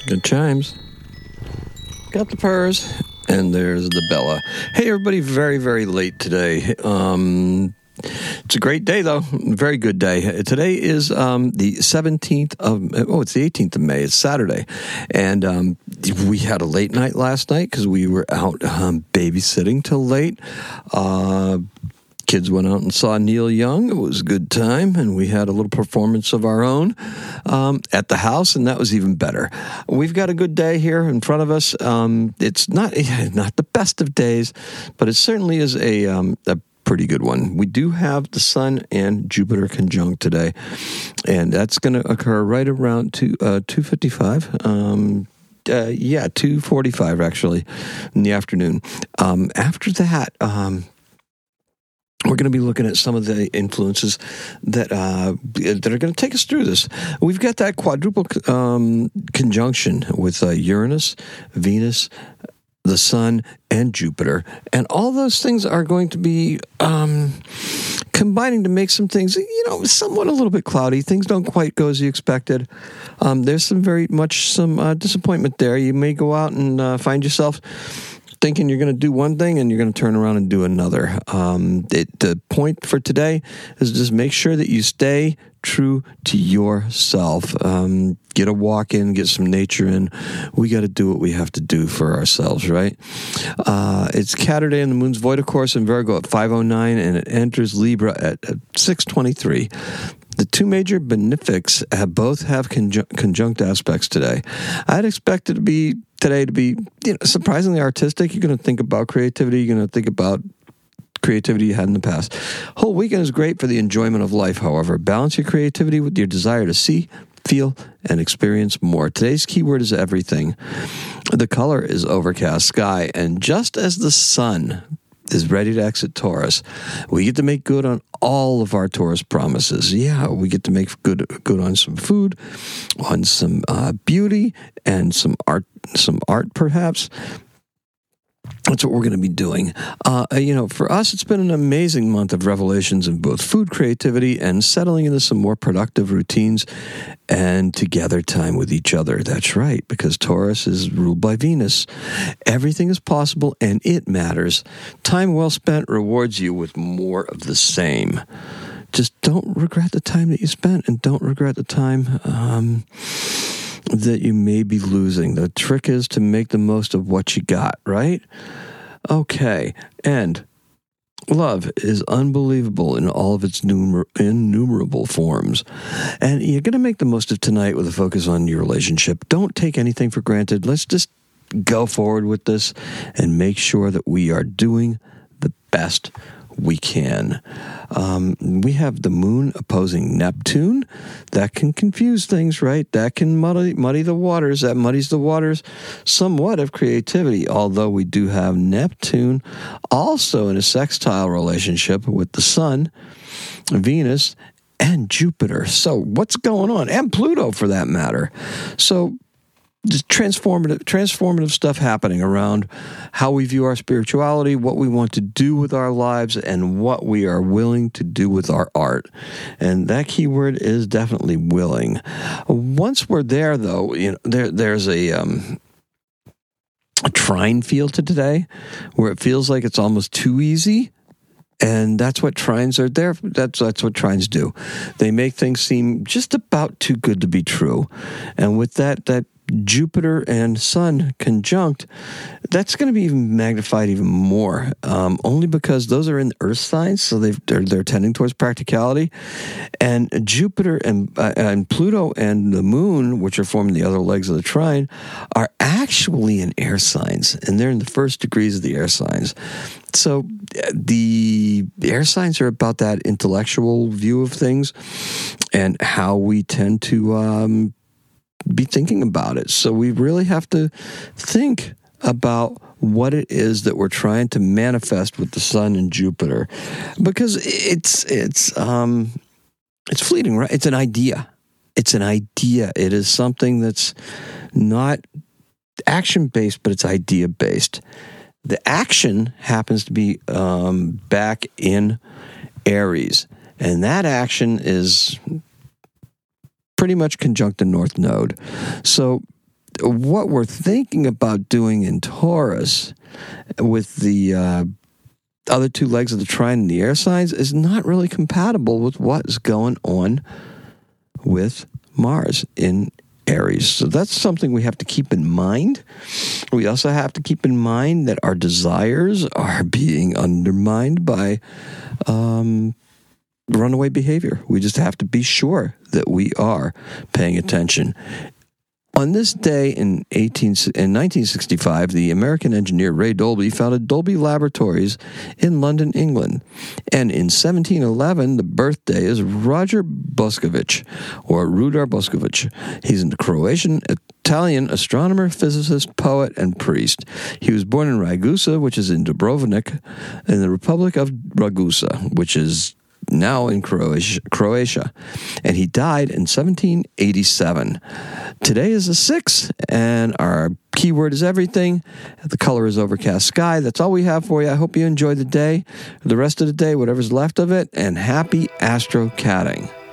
Good chimes. Got the purrs, and there's the Bella. Hey, everybody, very, very late today. It's a great day, though. Very good day. Today is the 17th of, it's the 18th of May. It's Saturday. And we had a late night last night because we were out babysitting till late. Kids went out and saw Neil Young. It was a good time, and we had a little performance of our own at the house, and that was even better. We've got a good day here in front of us. It's not the best of days, but it certainly is a pretty good one. We do have the Sun and Jupiter conjunct today, and that's going to occur right around 2:55. 2:45 actually in the afternoon. After that, we're going to be looking at some of the influences that are going to take us through this. We've got that quadruple conjunction with Uranus, Venus, the Sun, and Jupiter. And all those things are going to be combining to make some things, somewhat a little bit cloudy. Things don't quite go as you expected. There's some disappointment there. You may go out and find yourself thinking you're going to do one thing and you're going to turn around and do another. The point for today is just make sure that you stay true to yourself. Get a walk in, get some nature in. We got to do what we have to do for ourselves, right? It's Saturday and the moon's void, of course, in Virgo at 5:09, and it enters Libra at 6:23. The two major benefics both have conjunct aspects today. I'd expect today to be surprisingly artistic. You're going to think about creativity. You're going to think about creativity you had in the past. Whole weekend is great for the enjoyment of life, however. Balance your creativity with your desire to see, feel, and experience more. Today's keyword is everything. The color is overcast sky, and just as the sun is ready to exit Taurus, we get to make good on all of our Taurus promises. Yeah, we get to make good on some food, on some beauty, and some art perhaps. That's what we're going to be doing. For us, it's been an amazing month of revelations in both food creativity and settling into some more productive routines and together time with each other. That's right, because Taurus is ruled by Venus. Everything is possible and it matters. Time well spent rewards you with more of the same. Just don't regret the time that you spent, and don't regret the time that you may be losing. The trick is to make the most of what you got, right? Okay, and love is unbelievable in all of its innumerable forms. And you're going to make the most of tonight with a focus on your relationship. Don't take anything for granted. Let's just go forward with this and make sure that we are doing the best we can. We have the moon opposing Neptune. That can confuse things, right? That can muddy the waters. That muddies the waters somewhat of creativity, although we do have Neptune also in a sextile relationship with the Sun, Venus, and Jupiter. So what's going on? And Pluto, for that matter. So just transformative stuff happening around how we view our spirituality, what we want to do with our lives, and what we are willing to do with our art. And that keyword is definitely willing. Once we're there, though, there's a trine feel to today where it feels like it's almost too easy. And that's what trines are there. That's what trines do. They make things seem just about too good to be true. And with that Jupiter and Sun conjunct, that's going to be even magnified even more, only because those are in earth signs, so they're tending towards practicality. And Jupiter and Pluto and the moon, which are forming the other legs of the trine, are actually in air signs, and they're in the first degrees of the air signs. So the air signs are about that intellectual view of things and how we tend to be thinking about it. So we really have to think about what it is that we're trying to manifest with the Sun and Jupiter, because it's fleeting, right? It's an idea. It is something that's not action-based, but it's idea-based. The action happens to be back in Aries, and that action is pretty much conjunct the North Node. So what we're thinking about doing in Taurus with the other two legs of the trine and the air signs is not really compatible with what's going on with Mars in Aries. So that's something we have to keep in mind. We also have to keep in mind that our desires are being undermined by runaway behavior. We just have to be sure that we are paying attention. On this day in 1965, the American engineer Ray Dolby founded Dolby Laboratories in London, England. And in 1711, the birthday is Roger Boscovich, or Rudar Boscovich. He's a Croatian-Italian astronomer, physicist, poet, and priest. He was born in Ragusa, which is in Dubrovnik, in the Republic of Ragusa, which is now in Croatia, and he died in 1787. Today is the 6th, and our keyword is everything. The color is overcast sky. That's all we have for you. I hope you enjoy the day, the rest of the day, whatever's left of it, and happy astro-catting.